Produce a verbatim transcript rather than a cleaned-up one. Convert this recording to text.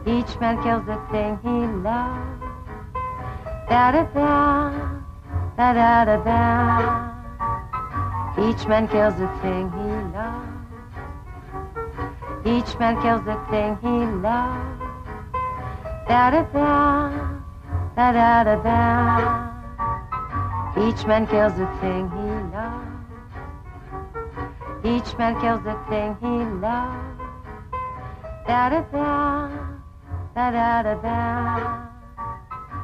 Each man kills the thing he loves. Da da da, da da da da. Each man kills the thing he loves. Each man kills the thing he loves. Da da da, da da da da. Each man kills the thing he loves. Each man kills the thing he loves. Da da da, da da da da.